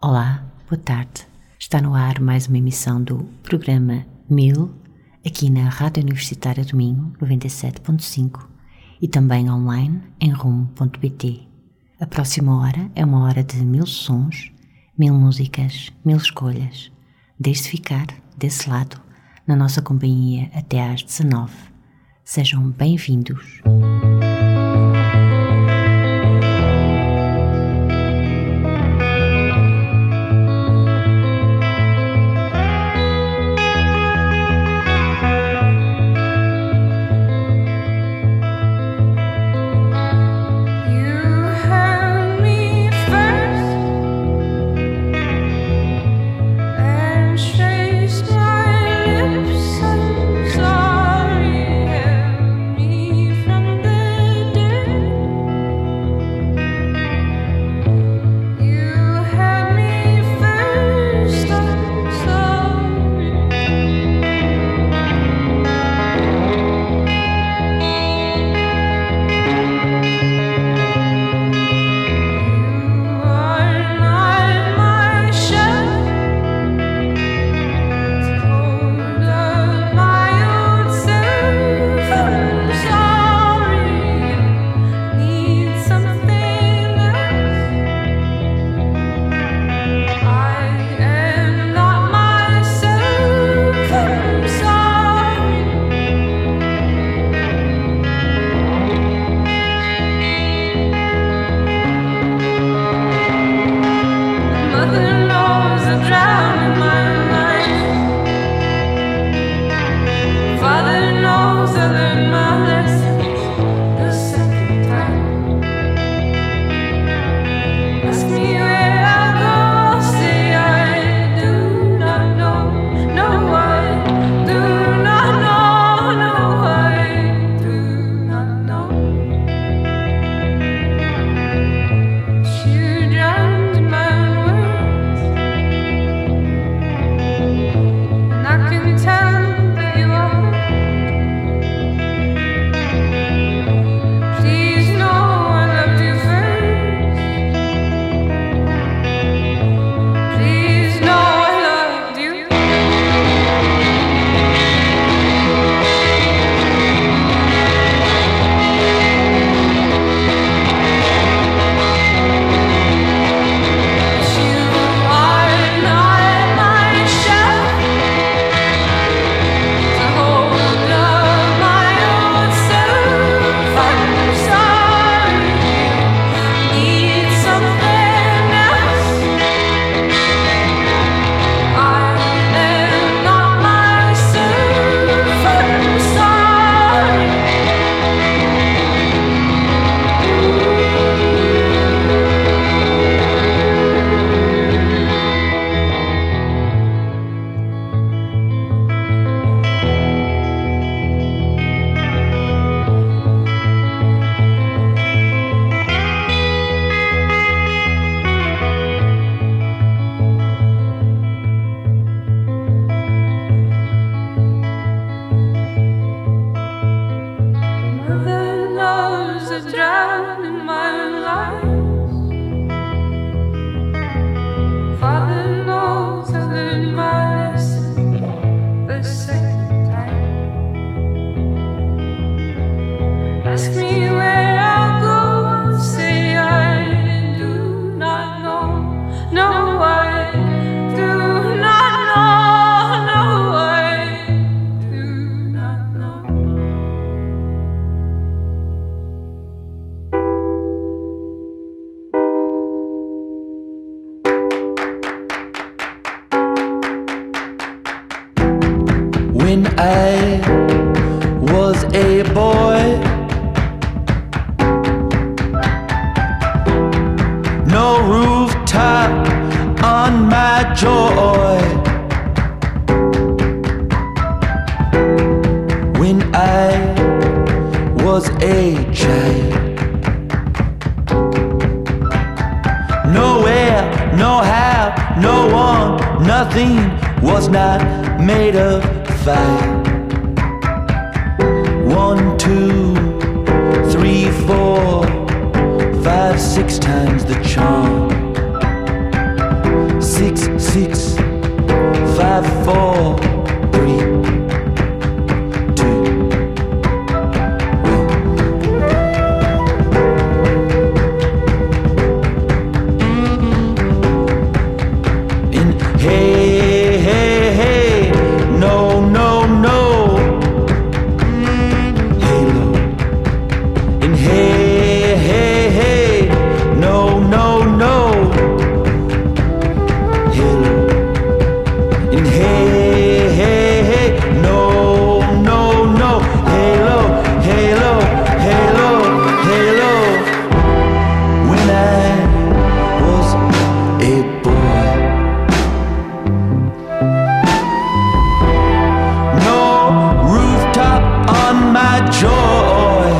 Olá, boa tarde. Está no ar mais uma emissão do programa 1000, aqui na Rádio Universitária do Minho, 97.5 e também online em rumo.pt. A próxima hora é uma hora de 1000 sons, 1000 músicas, 1000 escolhas. Deixe-se ficar desse lado, na nossa companhia até às 19. Sejam bem-vindos. When I was a boy, no rooftop on my joy. When I was a child, nowhere, no how, no one, nothing was not made of fire. 1, 2, 3, 4, 5, 6 times the charm. 6, 6, 5, 4, 3, 2, 1. In hey, hey, hey, no, no, no. Halo. In hey, hey, hey, no, no, no. Halo. In hey, hey, hey, no, no, no. Halo, halo, halo, halo. When I was a boy, no rooftop on my joy.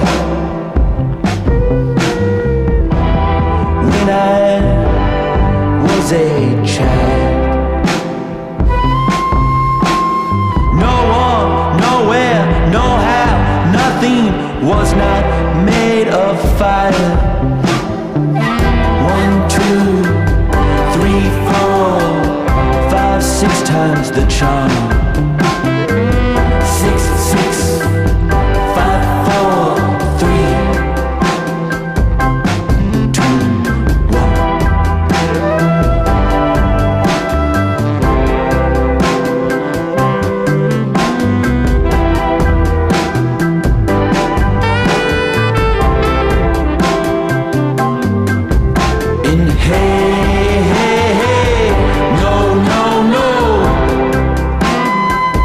When I was a child, no one, nowhere, no how, nothing was not made of fire. 1, 2, 3, 4, 5, 6 times the charm. 6, 6, 5, 4, 3, 2, 1. In hey, hey, hey, no, no, no.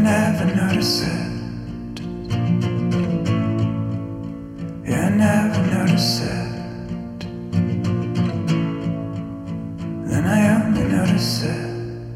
never notice it. You never notice it. Then I only notice it.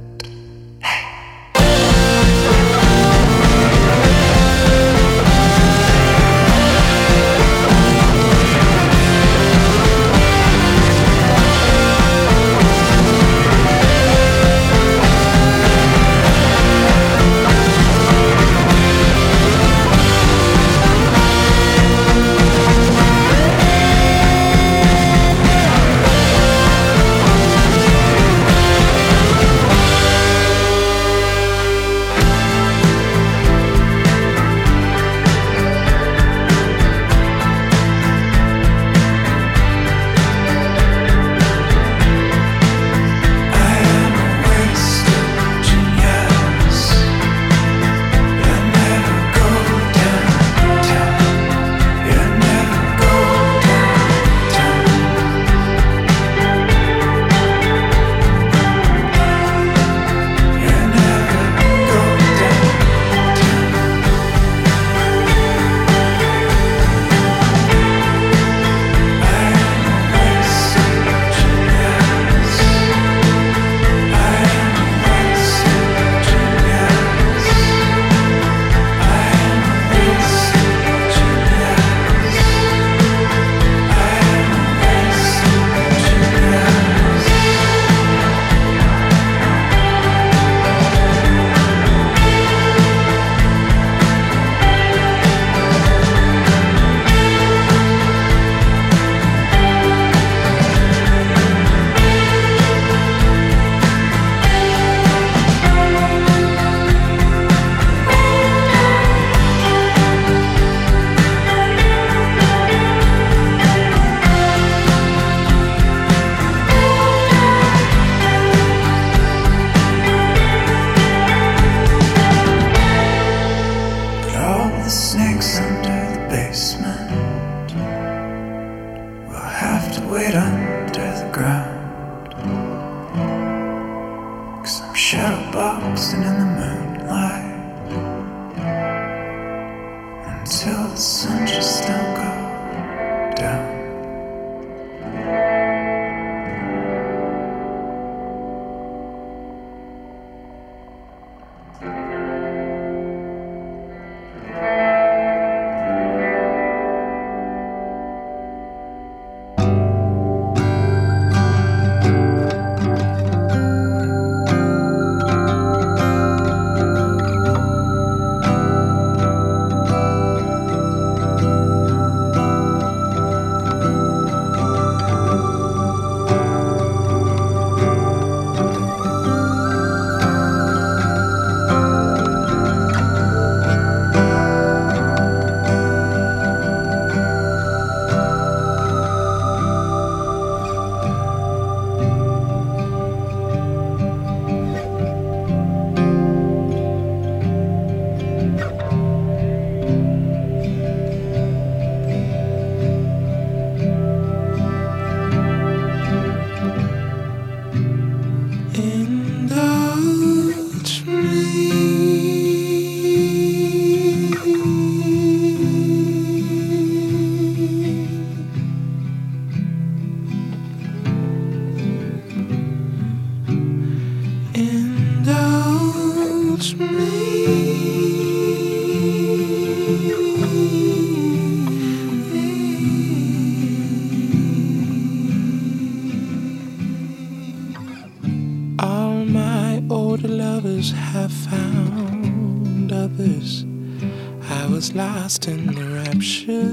Lost in the rapture,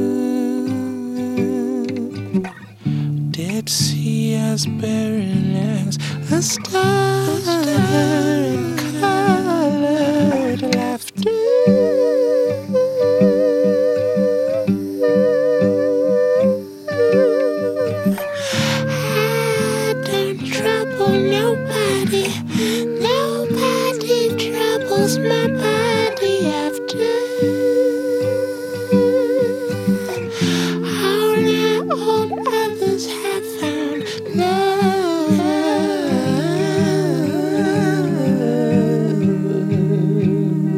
Dead Sea as barren as a star in colored laughter. I don't trouble nobody, nobody troubles my body after. Others have found love.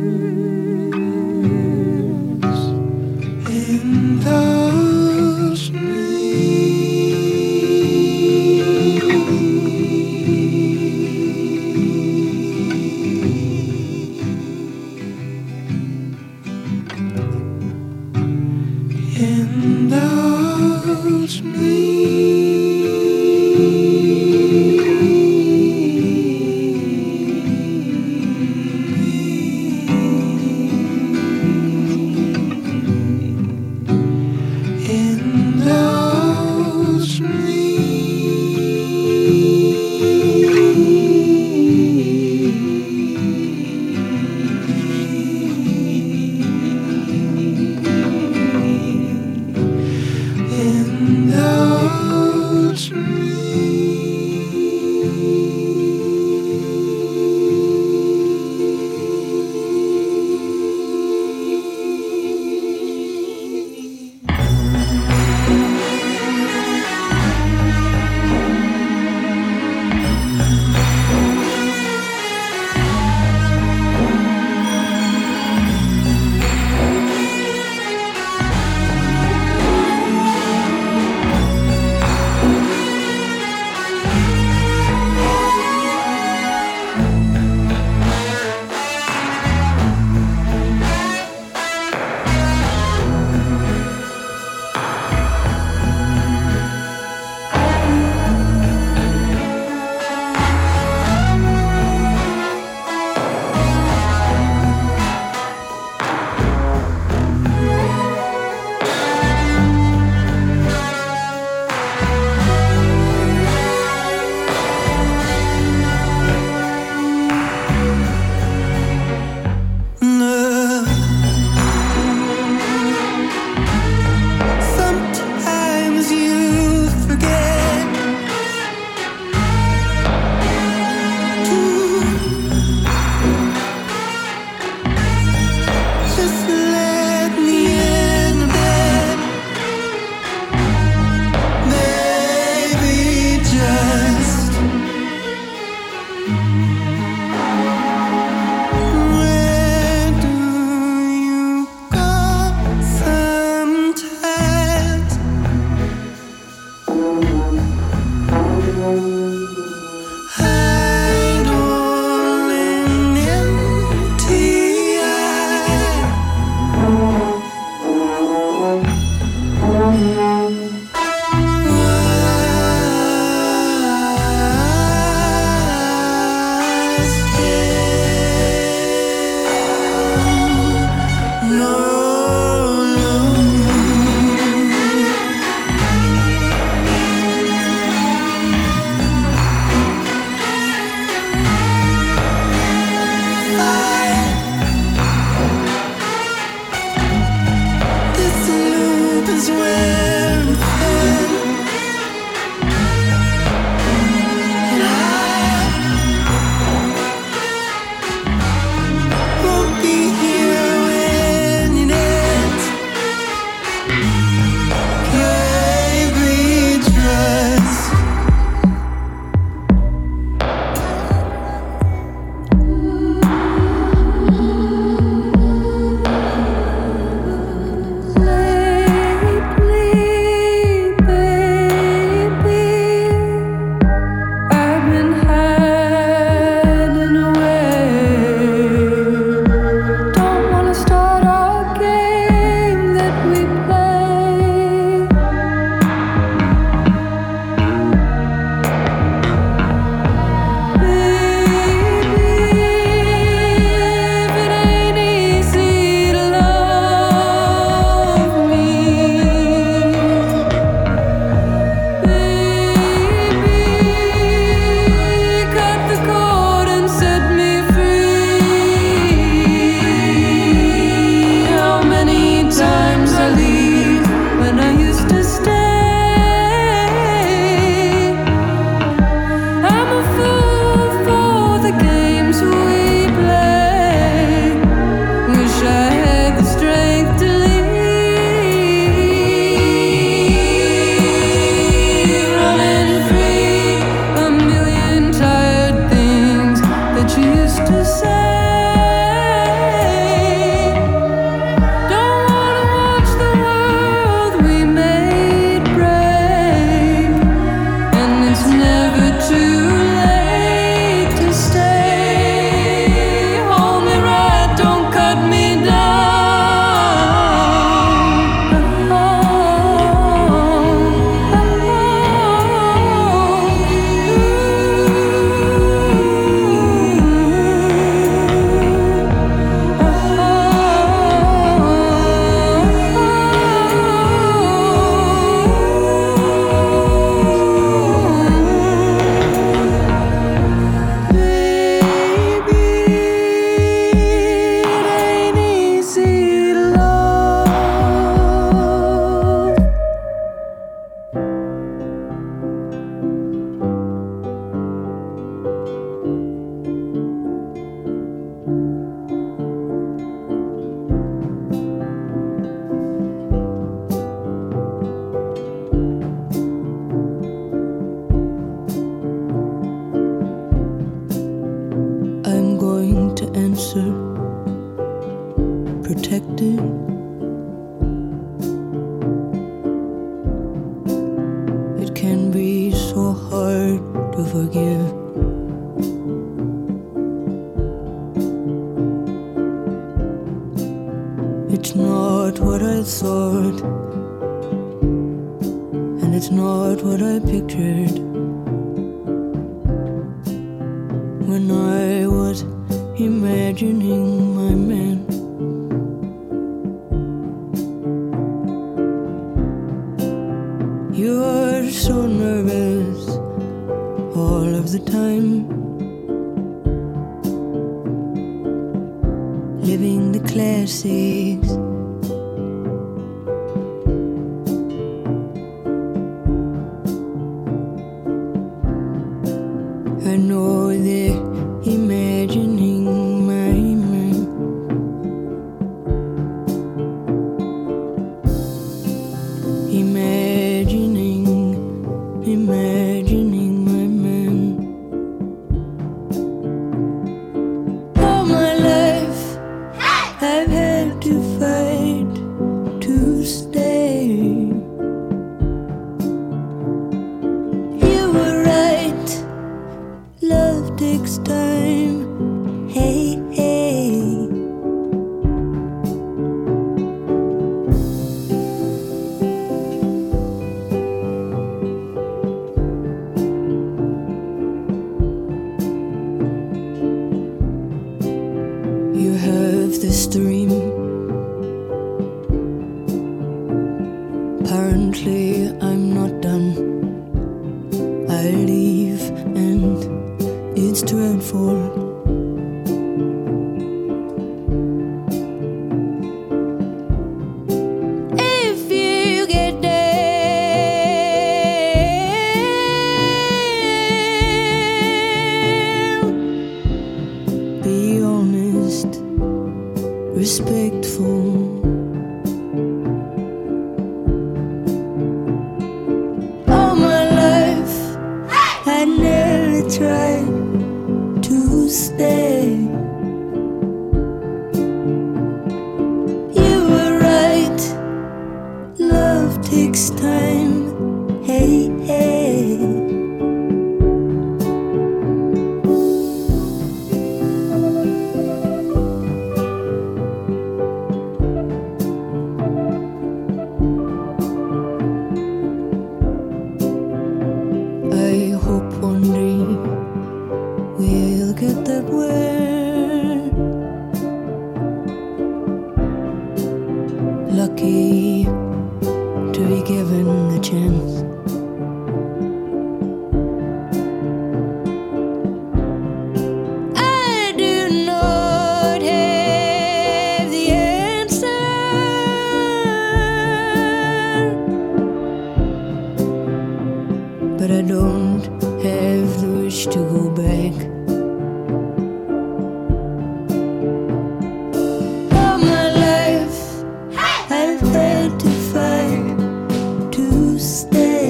I've had to fight to stay.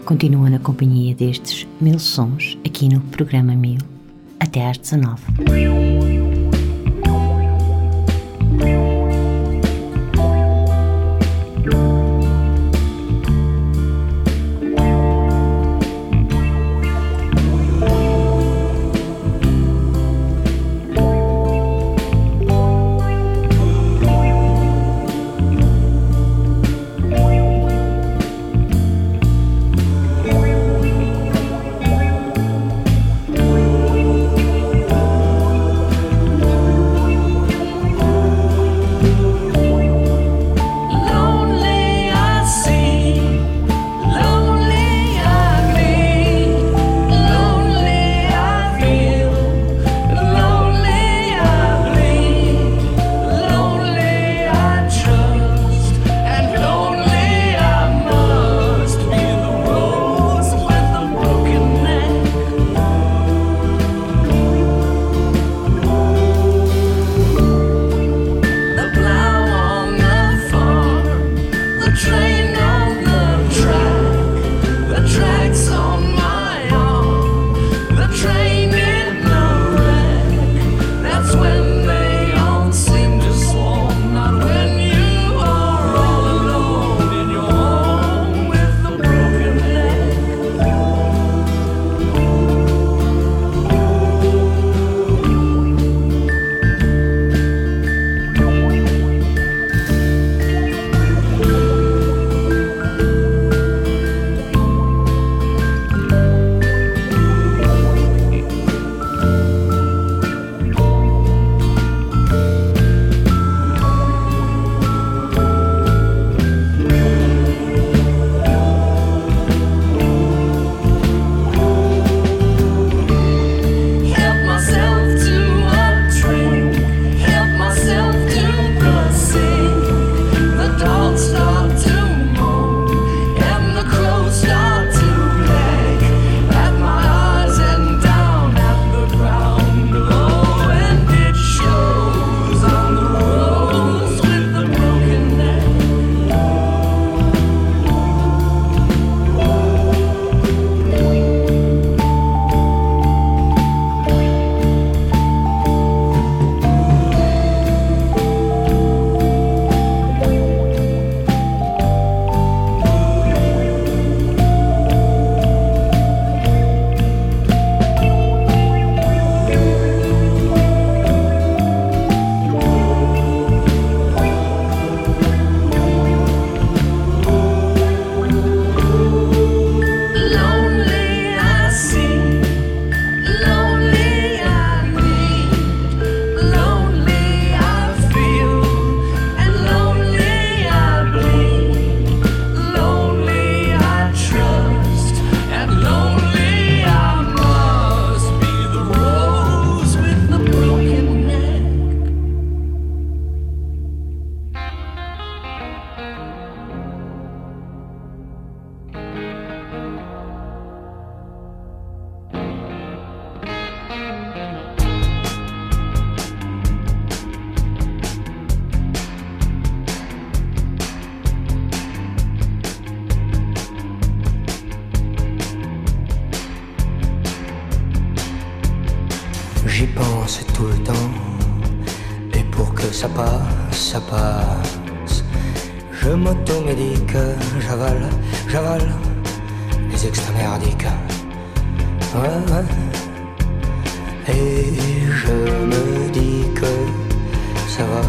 Continua na companhia destes 1000 sons aqui no programa 1000 até às 19. J'y pense tout le temps, et pour que ça passe, je m'automédique, j'avale les extra merdiques. Ouais. Et je me dis que ça va.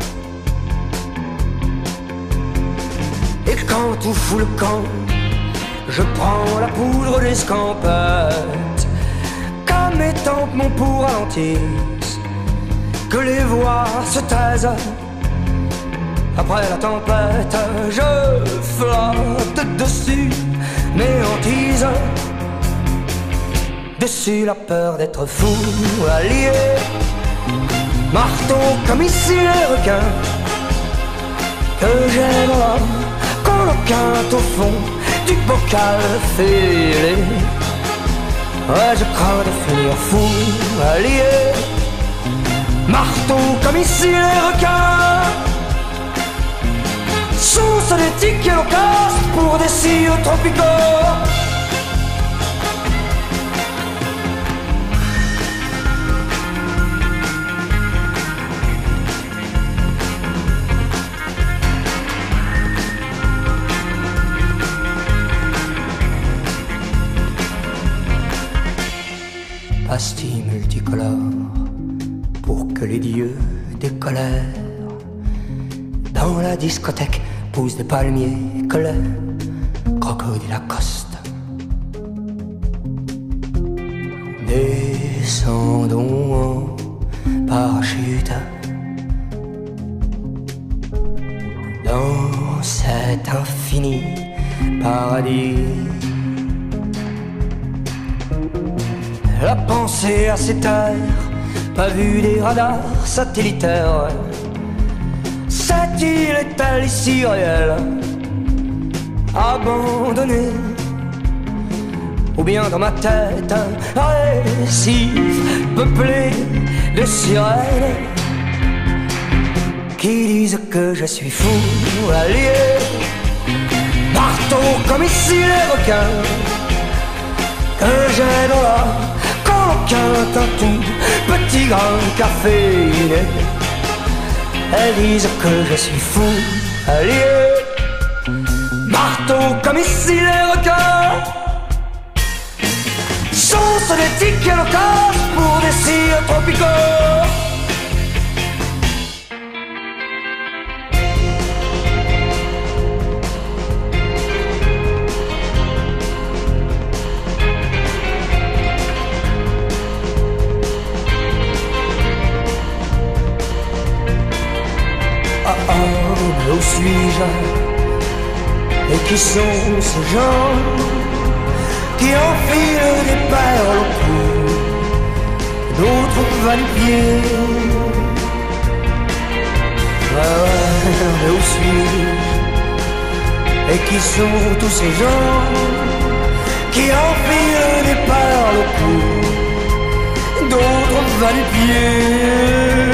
Et quand tout fout le camp, je prends la poudre d'escampette, qu'à mes tempes mon pouls ralentisse, que les voix se taisent. Après la tempête, je flotte dessus mes hantises, dessus la peur d'être fou, allié, marteau comme ici les requins, que j'aime quand le quinte au fond du bocal fêlé. Ouais, je crains de finir fou, allié, marteau comme ici les requins. Sous des tickets locaux pour des signaux tropicaux. Pastilles multicolores pour que les dieux des colères dans la discothèque poussent des palmiers colères, crocodile Lacoste. Descendons en parachute dans cet infini paradis. La pensée à ces terres, pas vu des radars satellitaires. Cette île est-elle ici réelle, abandonnée? Ou bien dans ma tête un récif peuplé de sirènes qui disent que je suis fou, allié, marteau comme ici les requins, que j'ai dans la qu'un tout petit grain caféiné. Elles disent que je suis fou, allié, marteau comme ici les requins. Sauce des tickets locaux pour des cires tropicaux. Où suis-je? Et qui sont ces gens qui enfilent des perles au cou, d'autres va-les-pieds? Mais où suis-je? Et qui sont tous ces gens qui enfilent des perles au cou, d'autres va-les-pieds?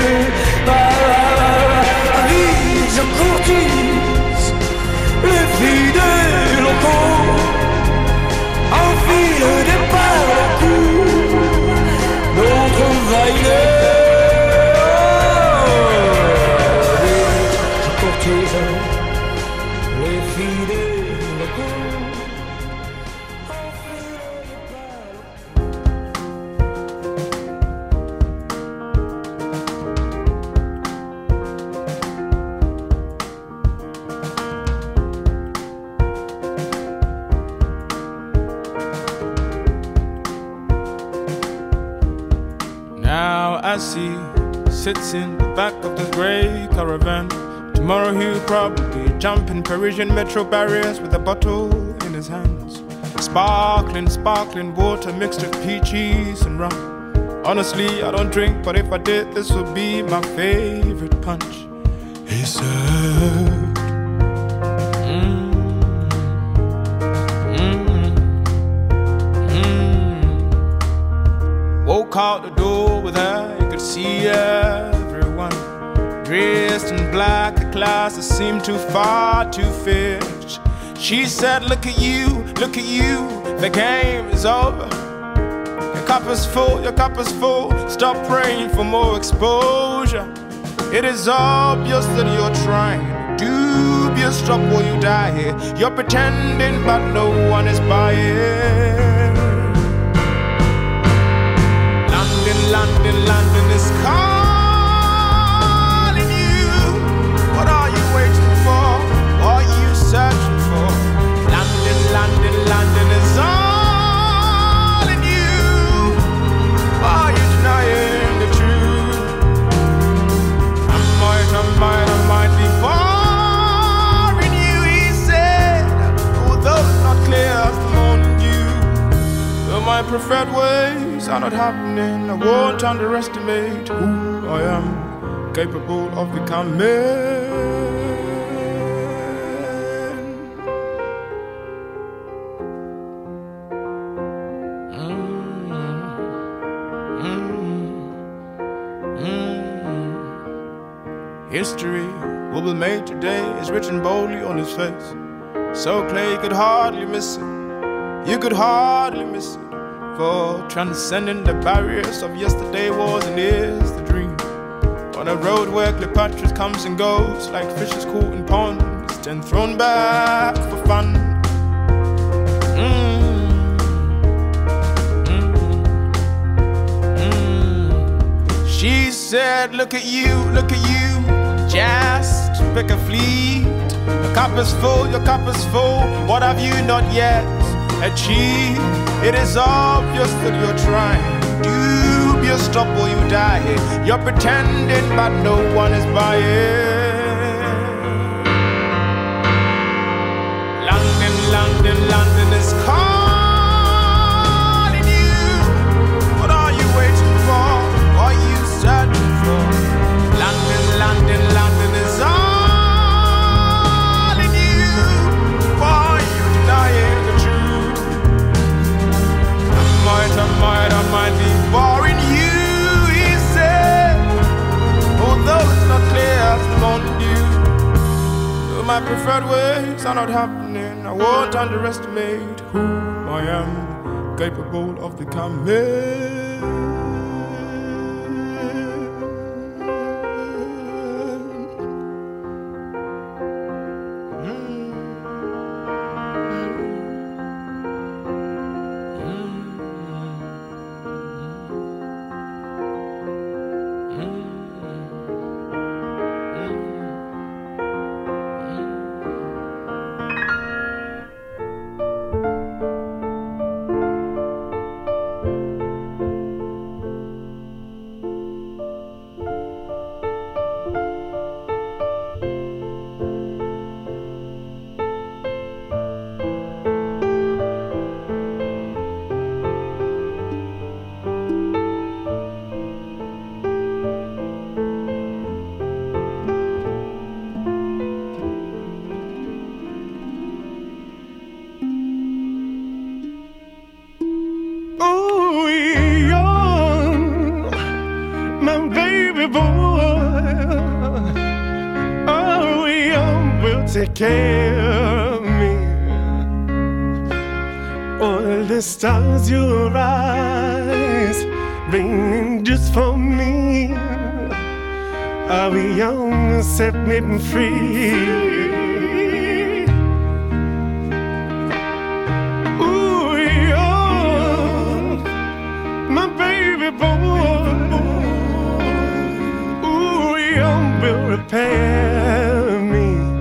Je courtise les filles des locaux, enfile des perles au cou, d'autres vaillés. Je courtise les filles des locaux. I see sits in the back of this grey caravan. Tomorrow he'll probably jump in Parisian metro barriers with a bottle in his hands. Sparkling, sparkling water mixed with peaches and rum. Honestly, I don't drink, but if I did, this would be my favorite punch. He said, Woke out the door with her, you could see everyone dressed in black, the classes seemed too far to fit. She said, look at you, the game is over. Your cup is full, stop praying for more exposure. It is obvious that you're trying, dubious, stop or you die here. You're pretending but no one is buying. London is calling you. What are you waiting for? What are you searching for? London is all in you. Why are you denying the truth? I might be boring you, he said. Although it's not clear from you, though my preferred ways are not happening, I won't underestimate who I am, capable of becoming. History what was made today is written boldly on his face. So clear you could hardly miss it. You could hardly miss it. For transcending the barriers of yesterday was and is the dream. On a road where Cleopatra comes and goes like fishes caught in ponds, then thrown back for fun. She said, look at you, just pick a fleet. Your cup is full, what have you not yet achieved? It is obvious that you're trying, dubious, stop or you die. You're pretending but no one is buying. London is calling you. What are you waiting for? What are you searching for? London is all in you. Why are you denying the truth? I might be boring you, he said. Although it's not clear as the morning dew, though my preferred ways are not happening, I won't underestimate who I am, capable of becoming. Take care of me. All the stars your eyes bringing just for me. Are we young, set me free? Ooh, young, my baby boy. Ooh, young will repair me.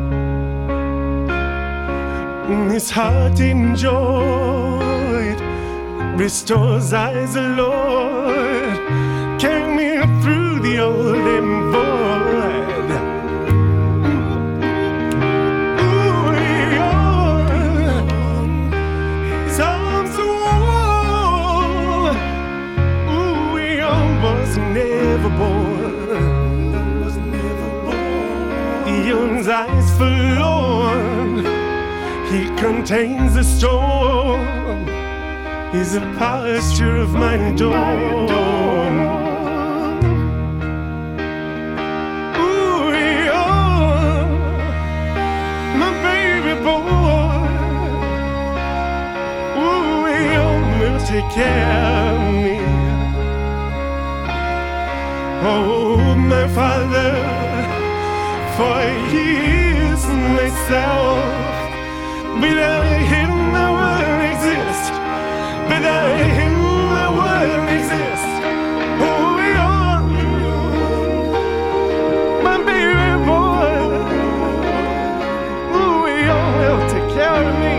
His heart enjoyed, restores eyes, Lord, carry me through the old and void. Ooh, his arms warm. Ooh, young was never born. Young's eyes forlorn. He contains the storm. He's a posture of my dawn. Ooh, yeah, my baby boy. Ooh, yeah, will take care of me. Oh, my Father, for He is myself. Without Him, I wouldn't exist. Without Him, I wouldn't exist. Oh, yeah, my baby boy. Oh, yeah, will take care of me.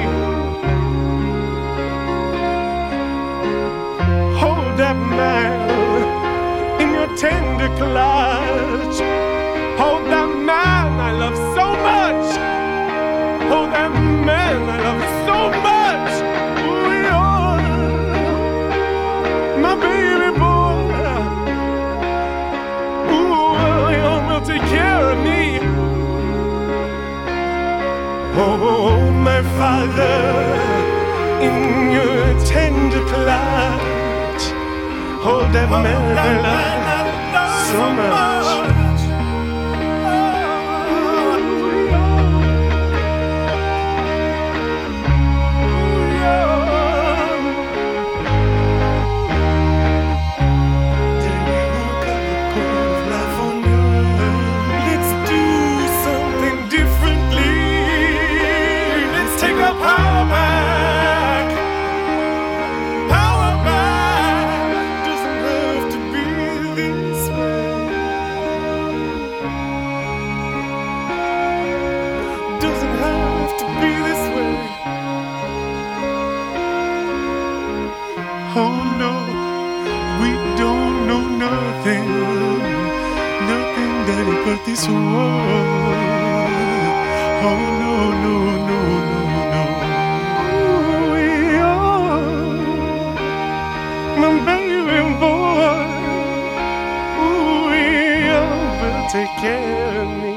Hold that man in your tender clutch. Hold that man I love so much. Hold that man I love so much. Ooh, yeah, my baby boy. Ooh, yeah, will take care of me. Oh, my Father, in your tender clutch. Hold that man I love so much. Oh no, we don't know nothing, nothing, Daddy, but this world. Oh no, no, no, no, no. We are my baby boy. We will take care of me.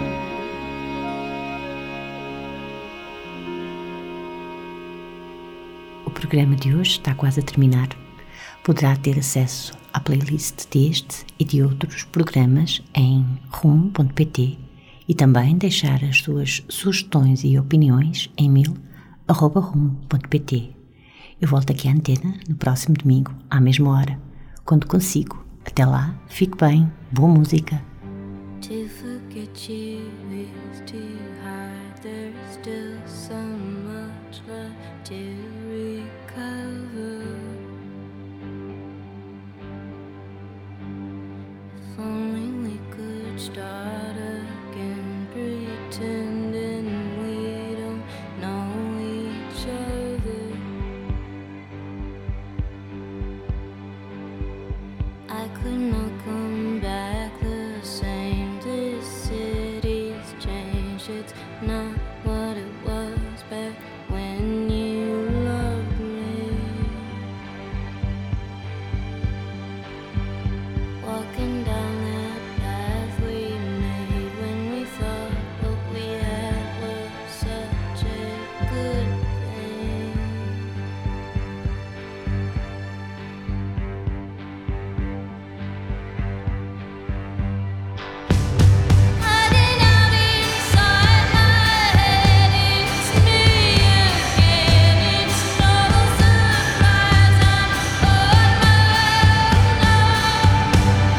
O programa de hoje está quase a terminar. Poderá ter acesso à playlist deste e de outros programas em rum.pt e também deixar as suas sugestões e opiniões em mail@rum.pt. Eu volto aqui à antena no próximo domingo, à mesma hora, quando consigo. Até lá, fique bem, boa música. To forget you is to hide. There's still so much left to recover. If only we could start again, pretending we don't know each other. I could not come back the same. This city's changed. It's not what it was back when you loved me. Walking down that path we made when we thought what we had was such a good thing. Hiding out inside my head, it's me again. It's no surprise I'm on my own.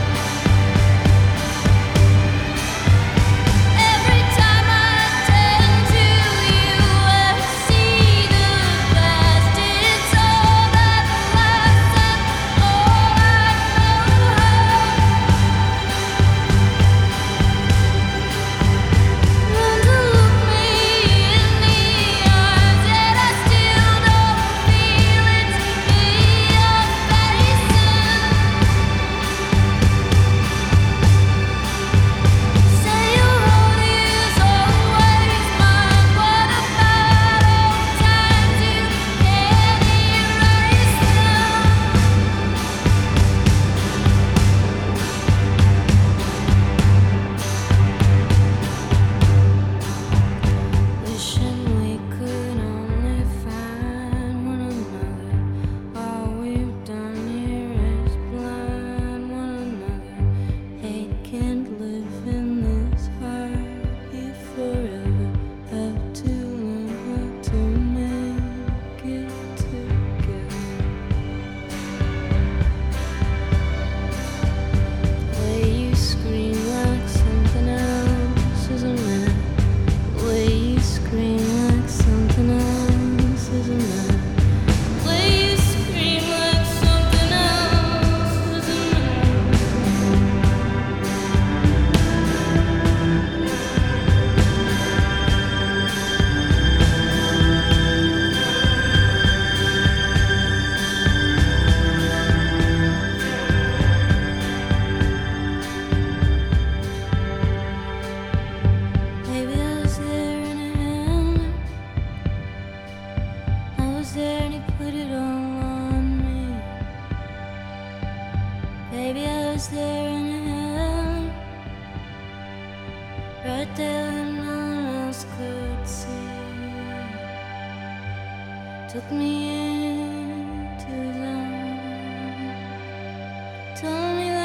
Every time I turn to you, I see the past. It's all that lasts and all I know how. Want to look me in the eyes, yet I still don't feel it's me you're facing. Say your heart is always mine. What about old times? You can't erase them. Wishing we could only find one another. All we've done here is blind one another. Hate can't live in this heart here forever. Have to learn how to make it together. Way you scream like something else is a man. Way you scream like something else is a man. Way you scream like something else is a Maybe I was there in a hand. I was there and he put it all on me. Baby, I was there in a hand, right there when no one else could see. Took me into his arms, told me